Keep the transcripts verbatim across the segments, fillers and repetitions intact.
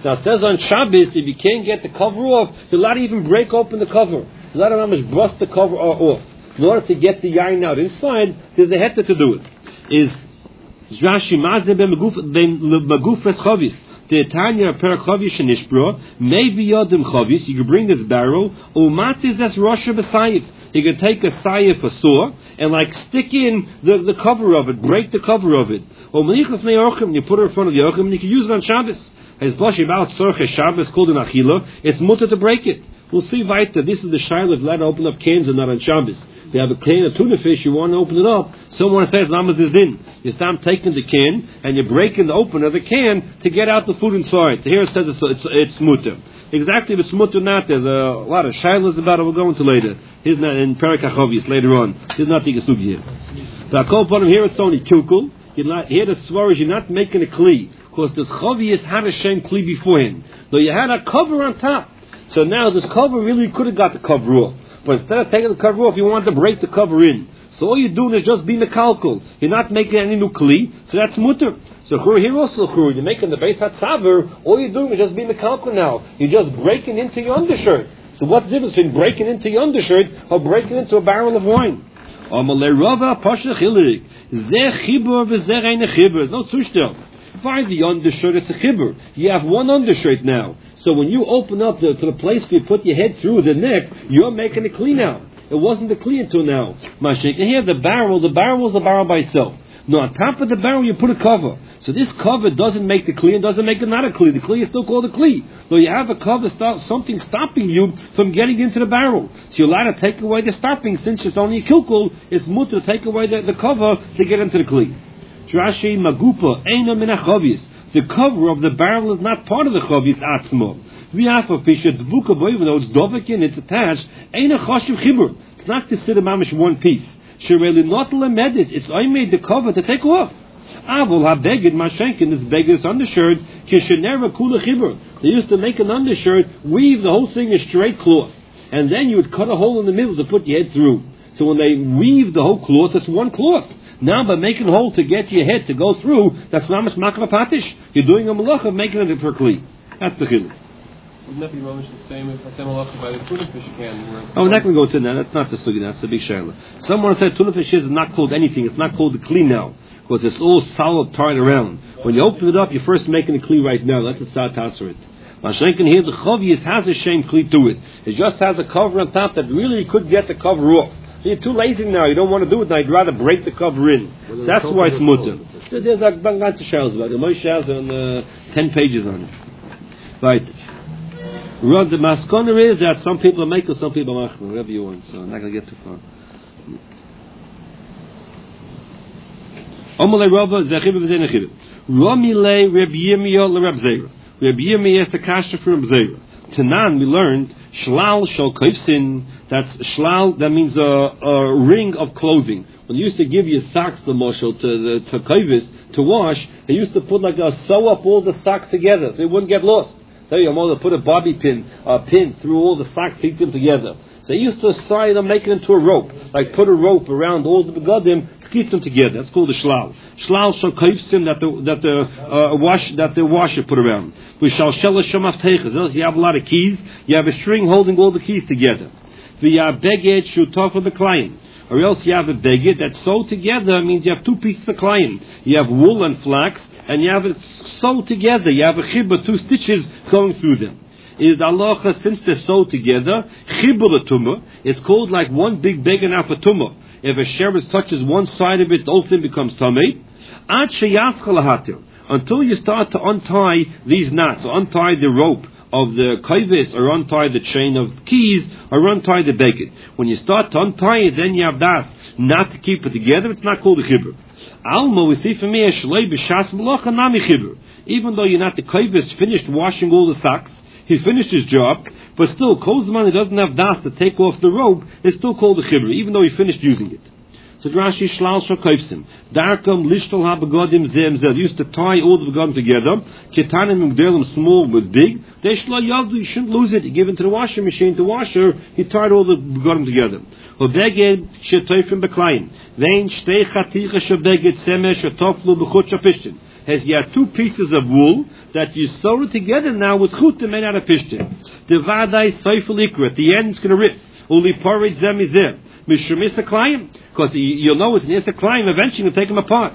Now it says on Shabbos, if you can't get the cover off, you're allowed to even break open the cover. You're allowed to brush the cover off. In order to get the yain out inside, there's a heta to do it. Is Rashi Mazeh ben Magufres Chavis. The Tanya per Chavis Shenishbro, maybe Yodim Chavis, you can bring this barrel, Umatis as Rosha B'Sayif. You can take a sayif, a saw, and like stick in the, the cover of it, break the cover of it. Or Menichas Me'orchim, you put it in front of the Orchim, and you can use it on Shabbos. As Bashi about Sorche Shabbos called in Achila, it's mutter to break it. We'll see weiter. This is the Shiloh, let to open up cans and not on Shabbos. You have a can of tuna fish, you want to open it up. Someone says, Lamas is in. You start taking the can, and you're breaking the opener of the can to get out the food inside. So here it says it's, it's, it's mutter. Exactly if it's mutter or not, there's a lot of shilas about it we'll go into later. Here's not in Perek HaChavis later on. Here's not the Gesug here. But I call upon him here, it's only kilkul. You're not, here the svar is you're not making a kli. Because this chavis had a shem kli beforehand. Though you had a cover on top. So now this cover really could have got the cover off. But instead of taking the cover off, you want to break the cover in. So all you're doing is just be mekalkal. You're not making any new kli, so that's mutter. So here also, you're making the Beis HaTzaver, all you're doing is just be mekalkal now. You're just breaking into your undershirt. So what's the difference between breaking into your undershirt or breaking into a barrel of wine? There's no tushtel. Find the undershirt, it's a chibur. You have one undershirt now. So when you open up the, to the place where you put your head through the neck, you're making a kli now. It wasn't a kli until now. Mashik, and here the barrel, the barrel is the barrel by itself. No, on top of the barrel you put a cover. So this cover doesn't make the kli and doesn't make it not a kli. The kli is still called a kli. Though you have a cover, stop, something stopping you from getting into the barrel. So you're allowed to take away the stopping. Since it's only a kilkul, it's mutter to take away the, the cover to get into the kli. Rashi Magupa, Eina Min HaChavis. The cover of the barrel is not part of the chavis atzmo. We have a fish at Dvuka boy, even though it's dovakin, it's attached. Ain't a chashiv chibur. It's not considered mamish one piece. Shireli not lemedit. It's I made the cover to take off. Avol ha beged mashenkin. This beged undershirt. Kishenera kula chibur. They used to make an undershirt, weave the whole thing in straight cloth, and then you would cut a hole in the middle to put your head through. So when they weave the whole cloth, it's one cloth. Now, by making a hole to get your head to go through, that's mamish makra patish. You're doing a malach of making it for kli. That's the chiluk. Wouldn't that be mamish the same if I say malach by the tuna fish can? Oh, we're not going to go to that. That's not the sugi. That's the big shayla. Someone said tuna fish is not called anything. It's not called the kli now because it's all solid tied around. When you open it up, you're first making the kli right now. That's the start tasser it. Mashenkin here, the chavius has a shame kli to it. It just has a cover on top that really could get the cover off. You're too lazy now. You don't want to do it now. You'd rather break the cover in. So that's why it's mutter. There's a bunch of shells about it. Most shells are on uh, ten pages on it. Right. Rod, the maskoner is that some people are making, some people are machmer, whatever you want. So I'm not going to get too far. Omalei Rava zechib v'zeh nechib. Romilei Reb Yirmiyah l'Reb Zera. Reb Yirmiyah is the kasha for Reb Zera. Tanan, we learned shlal shel koifsin. That's shlal. That means a, a ring of clothing. When they used to give you socks, the moshel to the to koivis to wash, they used to put like a sew up all the socks together so it wouldn't get lost. So your mother put a bobby pin, a pin through all the socks, keep them together. So they used to tie them, make it into a rope, like put a rope around all the begadim to keep them together. That's called a shlal. Shlal shel koifsin that the that the uh, wash that the washer put around. We shall shella shemafteiches. You have a lot of keys. You have a string holding all the keys together. The beged shutaf of the client, or else you have a beged that's sewed together. Means you have two pieces of client. You have wool and flax, and you have it sewed together. You have a chibur, two stitches going through them. Is Allah, since they're sewed together, chibur tumah. It's called like one big beged apatumah. If a sheretz touches one side of it, the whole thing becomes tamei. Ad sheyaschal hatir. Until you start to untie these knots, or untie the rope of the kaivis, or untie the chain of keys, or untie the beged. When you start to untie it, then you have das not to keep it together. It's not called a chibur. Alma, we see for me a shlei b'shas malacha nami chibur. Even though you're not the kaivis finished washing all the socks, he finished his job, but still, Kozman, he doesn't have das to take off the robe. It's still called a chibur, even though he finished using it. So Rashi shlal shakayfsim. Darkam lishtol habegodim zem zeh. Used to tie all the begodim together. Ketanim migdalim small but big. They shla yavdu. You shouldn't lose it. You give it to the washing machine to wash her. He tied all the begodim together. Obeged shetoyfim beklayim. Vein shtei chaticha shebeged semesh shetoflu b'chut shapishtin. as you have two pieces of wool that you sew it together now with chutim made out of pishtim. The vadai seifel ikra, at the end it's going to rip. Uli parid zem izem. Mishum is a client, because you'll know it's an is a client, eventually you'll take them apart.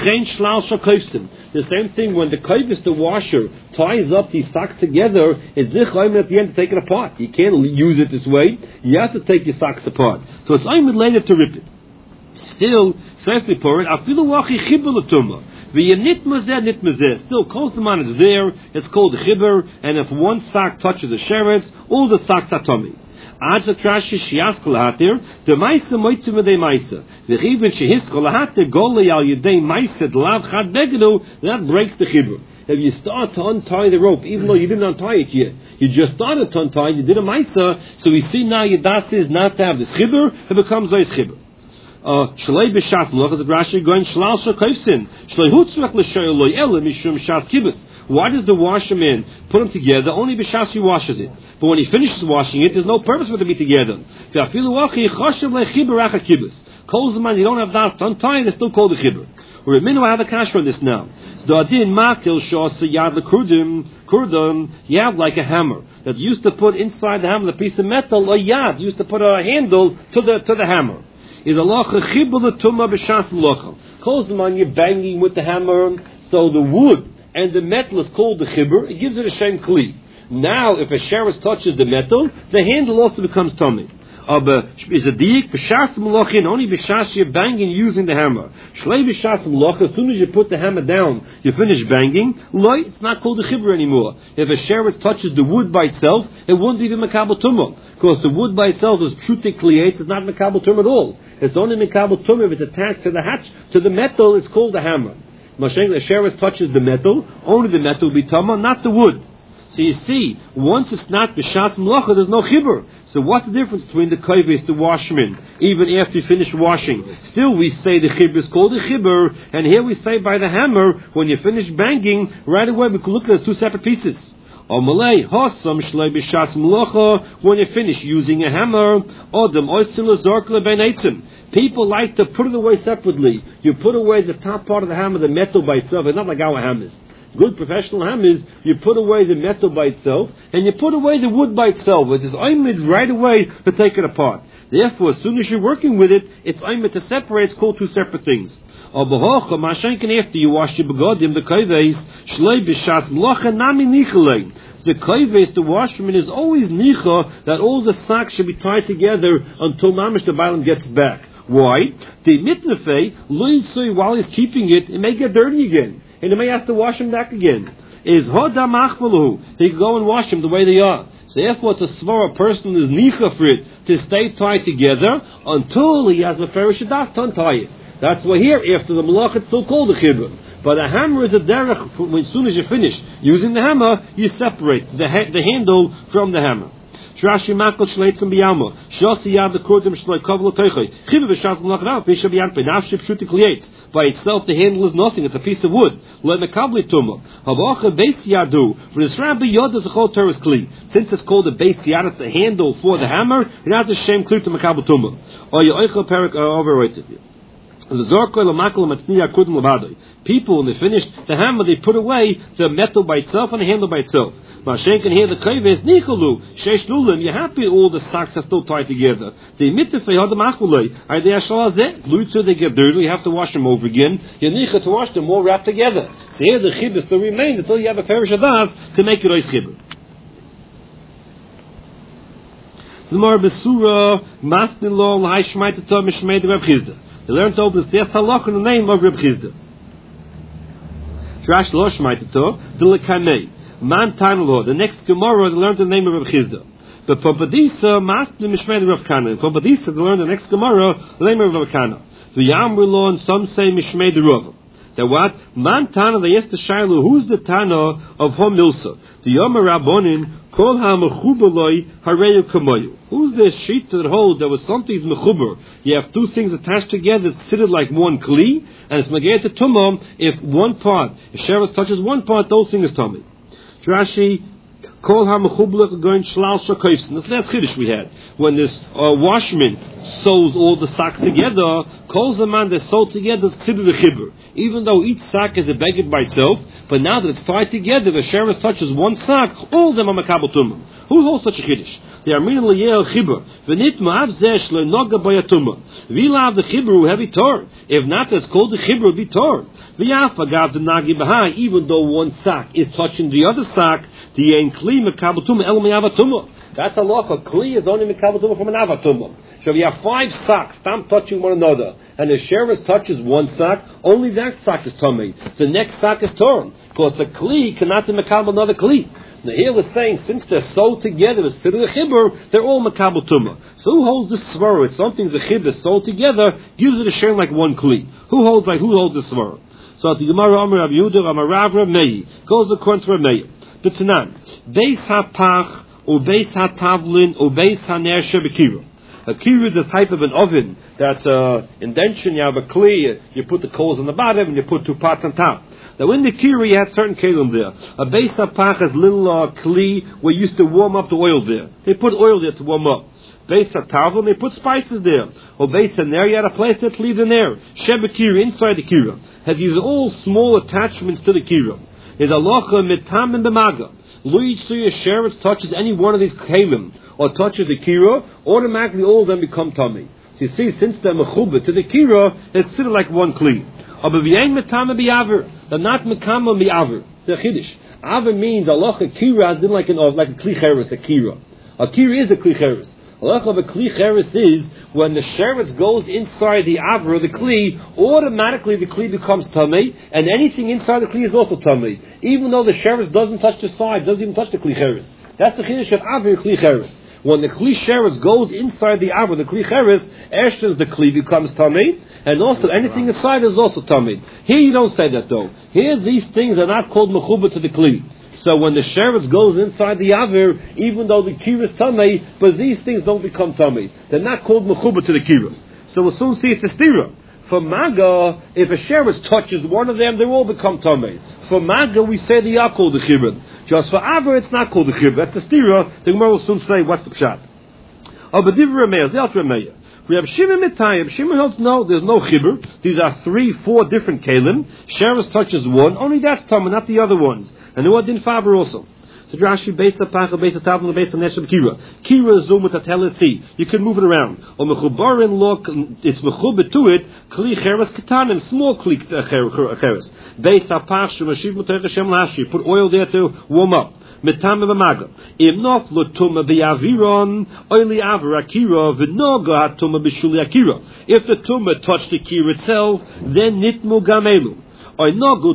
The same thing when the kovis, the washer, ties up these socks together, it's zichayim at the end to take it apart. You can't use it this way. You have to take your socks apart. So it's ayim later to rip it. Still, safely pour it. Afilu wachi chibur l'tumah. V'yenit mazeh nit mazeh. Still, kol zaman is there. It's called chibur. And if one sock touches a sheretz, all the socks are tummy. Ad trashi shiask lahatir the ma'isa moitzim v'dei ma'isa v'chivin shehisk lahatir golei al yedei ma'isa d'lav chad begadu, that breaks the chibur. If you start to untie the rope, even though you didn't untie it yet, you just started to untie, you did a ma'isa, so we see now your das is not to have this chibur, it becomes ois chibur. Shlei b'shas malach as Rashi going shlal shakayfsin shlei hutzvach l'shoy loy ele mishum shas kibus. Why does the washerman put them together? Only b'shas he washes it. But when he finishes washing it, there's no purpose for them to be together. Kol zaman you don't have that to untie, it's still called a chibur. Or a minute I have a cash for this now. The adin makil shos yad l'kurdim kurdum. You have like a hammer that you used to put inside the hammer, the piece of metal, or yad you used to put a handle to the to the hammer. Is a locha chibur l'tumah b'shas locha. Kol zaman you're banging with the hammer, so the wood and the metal is called the chibur. It gives it a shem kli. Now, if a sheretz touches the metal, the handle also becomes tummy. Aber is a diik b'shas malachin only b'shas you're banging using the hammer. Shlei b'shas malach, as soon as you put the hammer down, you finish banging. Loi, it's not called a chibur anymore. If a sheretz touches the wood by itself, it wouldn't even makabel tumah, because the wood by itself is trutik kliates. It's not makabel tumah at all. It's only makabel tumah if it's attached to the hatch to the metal. It's called a hammer. Masheng, the sheretz touches the metal, only the metal will be tumah, not the wood. So you see, once it's not b'shas melacha, there's no chibur. So what's the difference between the kovis, the washman, even after you finish washing? Still we say the chibur is called a chibur, and here we say by the hammer, when you finish banging, right away we can look at it as two separate pieces. Or malay, hosam shlei b'shas melacha, when you finish using a hammer, odem oisil zorkle ben eitzim. People like to put it away separately. You put away the top part of the hammer, the metal by itself. It's not like our hammers. Good professional hammers, you put away the metal by itself, and you put away the wood by itself. It is oimid right away to take it apart. Therefore, as soon as you're working with it, it's oimid to separate. It's called two separate things. After you wash your begodim, the koves, shlei b'shas melacha nami nichalei. The koves, the washerman, is always nicha that all the socks should be tied together until mamish the bailam gets back. Why? The mitnefei, loy while he's keeping it, it may get dirty again. And he may have to wash them back again. Is hoda machmalu. He can go and wash them the way they are. So therefore it's a svara, a person is nicha for it to stay tied together until he has a ferish adas to untie it. That's why here, after the malach, it's still called a chibur. But a hammer is a derech. As soon as you finish using the hammer, you separate the, ha- the handle from the hammer. Rashi makol shleitzim biyama. Shosi yad lekurdim shloi kovlo teichoi. Chivu v'shas malach rav v'isha b'yan penafshi pshuti klietz. By itself, the handle is nothing. It's a piece of wood. Le mekabli tumah. Havacha beis yadu. For this rabbi yod is a chol teres kli. Since it's called a beis yad, it's the handle for the hammer. It has a shem kli to mekabli tumah. Or you oichel perik overrated. People, when they finished the hammer, they put away the metal by itself and the handle by itself. Mashen can hear the koves nichalu sheish lulim. You're happy all the socks are still tied together. The mitefei hadamachulei are they ashalazeh lutzer. They get dirty. You have to wash them over again. You nicha to wash them all wrapped together. So here the chibur still remains until you have a ferish adas to make it ois chibur. So the more besura masnil lo l'hai shmei tato mishmei de Reb Chizda. They learned to open the first halach in the name of Reb Chizda. Shrash lo shmei tato the lekamei. Man time law. The next Gemara they learned the name of Reb Chizda. But for Badisa, Master Mishmei Rav Kana. For Badisa they learned the next Gemara the name of Rav Kana. The Yamru law and some say Mishmei the Rav. That what? Man Tana they asked the Shiloh, who's the Tana of Hom Milsa? The Yomer Rabbonin Kol HaMechubaloi Hareyu Kamoyu. Who's the sheet that holds that was something's mechuber? You have two things attached together, it's considered like one kli, and it's magayat to tumah if one part, if sheretz touches one part, those things is tummy. Rashi, Kol ha-mechublich going shlal shakayfsin. That's the chiddush we had. When this uh, washman sews all the socks together, kol zaman they're sewed together is considered a chibur. Even though each sock is a beged by itself, but now that it's tied together, the sheretz touches one sock, all of them are makabel tumah. Who holds such a chiddush? The Armin liyel chibur. V'nit ma'av zesh le'noga bayatuma. V'ila the chibur heavy tor. If not, that's called the chibur be tor. V'yaf agav the nagi b'hai. Even though one sock is touching the other sock, the ein kli makabel tumah el me'avatuma. That's a law for kli is only makabel tumah from an avatuma. So if you have five socks, tam touching one another, and the sheretz touches one sock, only that sock is tummy. The next sock is torn, because the kli cannot be makabel another kli. Now here we're saying, since they're sewed together, it's to the chibur, they're all makabel tumah. So who holds this svara? If something's a chibur sewed together, gives it a share like one kli. Who holds like who holds the svara? So at the Gemara Amar Rav Yehuda Amar Rav Rav Meir goes according to Rav Meir. The Tanan Beis Hapach or Beis Hatavlin or Beis Haner Shebekira. A kira is a type of an oven that's an indention. You have a kli, you put the coals on the bottom, and you put two pots on top. Now in the kira you had certain kelim there. A beis hapach is little uh, kli where you used to warm up the oil there. They put oil there to warm up. Beis hatavlin, they put spices there. Or beis haner, you had a place that leaves in there. Shebekira, inside the kira. Has these all small attachments to the kira. Is halacha mitam and b'maga. Lo yitzui sheretz touches any one of these kelim or touches the kira, automatically all of them become tummy. So you see, since they're mechubah to the kira, it's sort of like one kli. But v'yein metame b'yaver, they're not mekama b'yaver. They're chiddush. Aver means halacha kira is like an like a kli cheres, a kira. A kira is a kli cheres. Halacha of a kli cheres is when the sheretz goes inside the aver of the kli, automatically the kli becomes tummy, and anything inside the kli is also tummy. Even though the sheretz doesn't touch the side, doesn't even touch the kli cheres. That's the chiddush of aver kli cheres. When the kli sheretz goes inside the aver, the kli cheres, ashton the kli becomes tummy, and also anything inside is also tummy. Here you don't say that though. Here these things are not called mechubah to the kli. So when the sheretz goes inside the aver, even though the kira is tummy, but these things don't become tummy. They're not called mechubah to the kira. So we'll soon see it's a stira. For maga, if a sheretz touches one of them, they all become tummy. For maga, we say they are called the chibur. Just for aver, it's not called the chibur. That's a stira. The Gemara will soon say what's the pshat. Oh, but divrei Rameya, the Alter Rameya. We have Shimon Mitayim. Shimon holds no, there's no chibur. These are three, four different kalim. Sheretz touches one, only that's tummy, not the other ones. And who didn't faber also. So Rashi based upon based on tabla based on neshab kira. Kira zoom with a telesi. You can move it around. Or mechubarin look, it's mechubet to it. Kli cheres katanim, small kli cheres. Based upon shemashiv mutar Hashem lashi. Put oil there to warm up. Metam b'maga. Im nof lotuma b'yaviron oili avra kira v'noga hatuma b'shuli akira. If the tumah touched the kira itself, then nitmu gamelu. If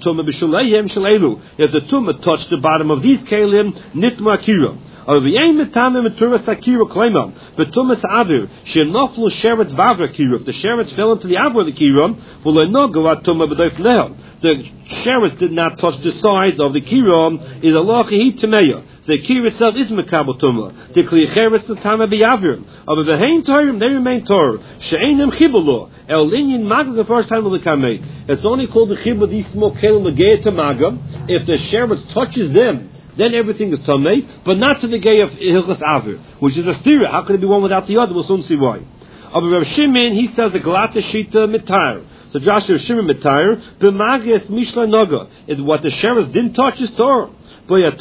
the tumah touched the bottom of these kalim, nitma akira. Or the aim metame meturas akira klema. But tumas avir shenoflu sheretz vavra kira. If the sheretz fell into the avra of the kira, v'loinoga atuma b'doif lehem. The sheretz did not touch the sides of the kira. Is Allah hi tameya. The kira itself is mekabel tumah. The kli cheres the tama b'yavir. Of the hein torim, they remain tor. She'einem chibulu. El linyin maga the first time of the kamei. It's only called the chibur these small kelim legei to maga. If the sheretz touches them, then everything is tamei, but not to the gay of hilchas avir, which is a stira. How could it be one without the other? We'll soon see why. But Rav Shimon, he says the galata shita mitayr. So Joshua Rav Shimon mitayr b'mages mishla noga. What the sheretz didn't touch is Torah. Each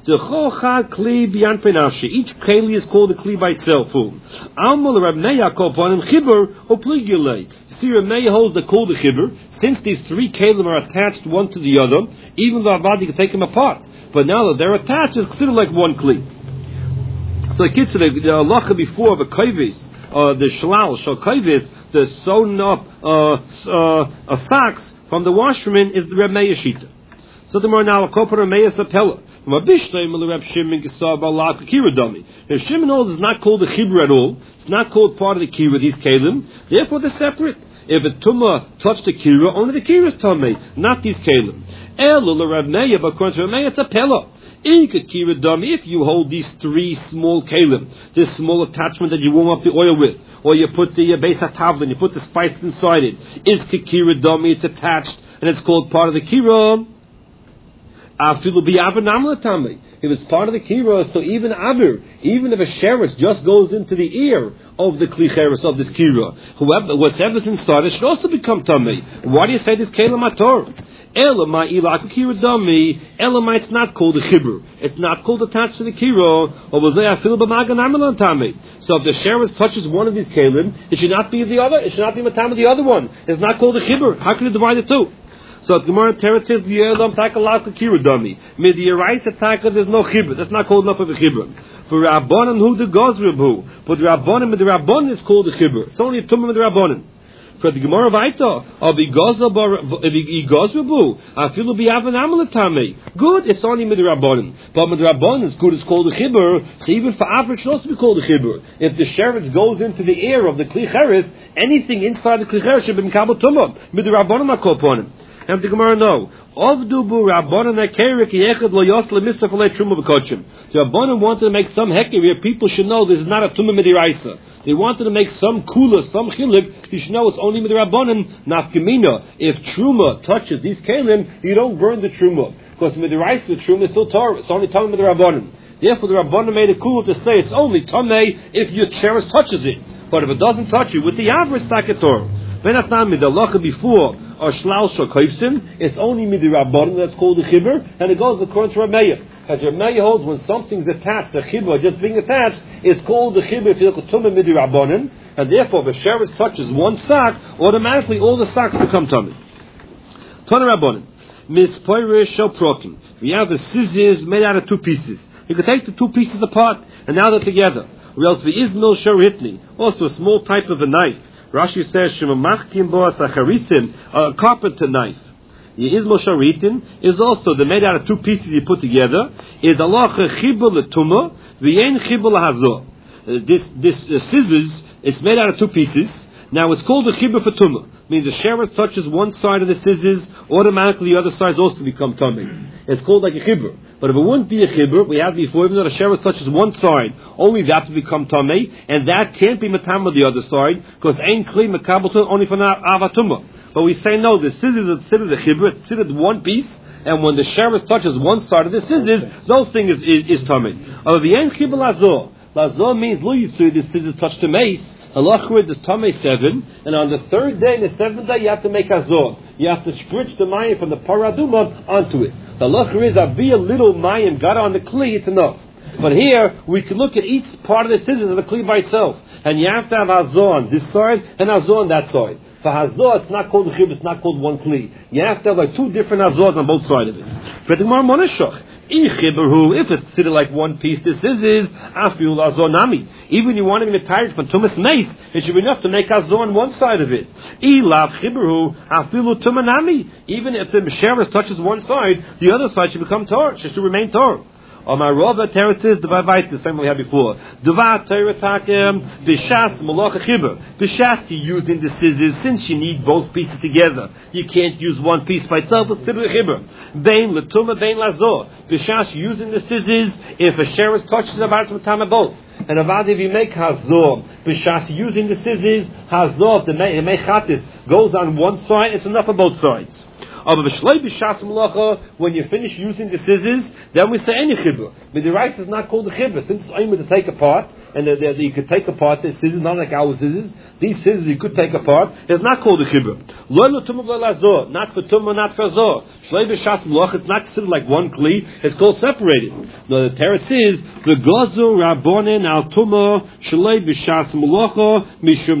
keli is called a kli by itself. Alma Rav Meir called upon him chibur or pligulei. See, Rav Meir holds the called the chibur. Since these three kelim are attached one to the other, even though Avadi can take them apart, but now that they're attached, it's considered like one kli. So the kids, the halacha before the kaivis, uh, the shalal shal kaivis, the sewn up uh, uh, socks from the washerman is the Rav Meir shita. So the more now a kopar Rameya sapella. From a bishleim the Reb Shimon gesav alak kira dummy. If Shimon holds is not called a chibur at all, it's not called part of the kira. These kalim, therefore they're separate. If a tumah touched the kira, only the kira is tummy, not these kalim. Elo the Reb Meir, but according to Rameya, it's a pella. Ika kira dummy. If you hold these three small kalim, this small attachment that you warm up the oil with, or you put the uh, beis hatavlin, you put the spice inside it, is kira dummy. It's attached, and it's called part of the kira. Even If it's part of the kira, so even avir, even if a sheretz just goes into the ear of the kli cheres of this kira, whoever whatever's inside it should also become tummy. Why do you say this kelim ator? Elamai ilak kira dami. Elamai, it's not called a chibur. It's not called attached to the kira. Or was there a fil b'magan amalan tami? So if the sheretz touches one of these kelim, it should not be the other. It should not be matam of the other one. It's not called a chibur. How can you divide the two? So the Gemara Teretz says the Yelam taka lak kira dami. Mid the Yeraisa taka there's no chibur. That's not called enough of a chibur. For Rabbanan who the gozrib who, but the Rabbanan with the Rabbanan is called a chibur. It's only a tumah with the Rabbanan. For the Gemara Vaita, of Igozrabu, I feel to be having Amalatame. Good, it's only Midrabanan. But Midrabanan is good, it's called a chibur. So even for average, it should also be called a chibur. If the sheretz goes into the ear of the Kli Cheres, anything inside the Kli Cheres should be Mikabel Tumah. Midrabanan are called upon him. And the Gemara no. Ovdubu Rabbanan Akerik Yechad Lo Yos Lemisa Falei Truma V'Kochim. The Rabbanan wanted to make some heker where people should know this is not a Tumah Midiraisa. They wanted to make some kula, some chilik. You should know it's only Midirabbanan, nafkamina. If Truma touches these kalim, you don't burn the Truma. Because Midiraisa, the Truma is still Torah. It's only Tumah Midirabbanan. Therefore the Rabbanan made a kula to say it's only Tumah if your cheres touches it. But if it doesn't touch you, with the average stack of Torah. When that's not midalacha before or shlal shakaifsim, it's only midirabbanan that's called a chibur, and it goes according to Rameya. As Rameya holds, when something's attached, the chibur just being attached, it's called the chibur if you look at tumah midirabbanan, and therefore if the sheretz touches one sock, automatically all the socks become tumah. Tana rabbanan, mispoirish shel prokim. We have the scissors made out of two pieces. You can take the two pieces apart, and now they're together. Or else the izmil sharitni, also a small type of a knife. Rashi says, "Shemamachkim bo asacharisim," a carpenter knife. The izmol sharitin is also the made out of two pieces you put together. Is alacha chibur letuma v'yein chibur lahazor. This this uh, scissors, it's made out of two pieces. Now it's called a chibur for tumah. Means the sheretz touches one side of the scissors, automatically the other sides also become tummy. It's called like a chibur. But if it wouldn't be a chibur, we had before, even though the sheretz touches one side, only that to become tummy, and that can't be matam of the other side, because ain't kli mekabel only for avatuma. But we say no, the scissors are considered a chibur, it's considered one piece, and when the sheretz touches one side of the scissors, those things is, is, is tummy. Of the ain't chibur lazor. Lazor means lo yitzui, the scissors touch the mace. Halachrid is Tamei seven, and on the third day, the seventh day, you have to make azor. You have to spritz the mayim from the paraduma onto it. The halachrid is Avi a little mayim got on the kli, it's enough. But here, we can look at each part of the scissors of the kli by itself. And you have to have azor on this side, and azor on that side. For hazor, it's not called a chib, it's not called one kli. You have to have like two different azors on both sides of it. If it's considered like one piece, this is afil azor nami. Even you want to get tired from tumas mace, it should be enough to make azor on one side of it. Ilav chibru afilu tumanami. Even if the sheretz touches one side, the other side should become tor. It should remain tor. On my rova teretzis, the vavait, the same we had before. Dava teretakim b'shas malacha chibur. B'shas you using the scissors since you need both pieces together. You can't use one piece by itself. It's still a chibur. Bein letuma bein lazor. B'shas using the scissors if a sheretz touches about some time both. And avad if you make hazor, b'shas using the scissors, hazor the mechatis goes on one side. It's enough for both sides. When you finish using the scissors, then we say any chibur. But the right is not called a chibur. Since it's only to take apart, and the, the, the, you could take apart the scissors, not like our scissors. These scissors you could take apart. It's not called a chibur. Not for tumah, not for zor. It's not considered like one kli. It's called separated. No, the teretz is the gozu rabbonin al tumah shlei b'shas mulacha mishum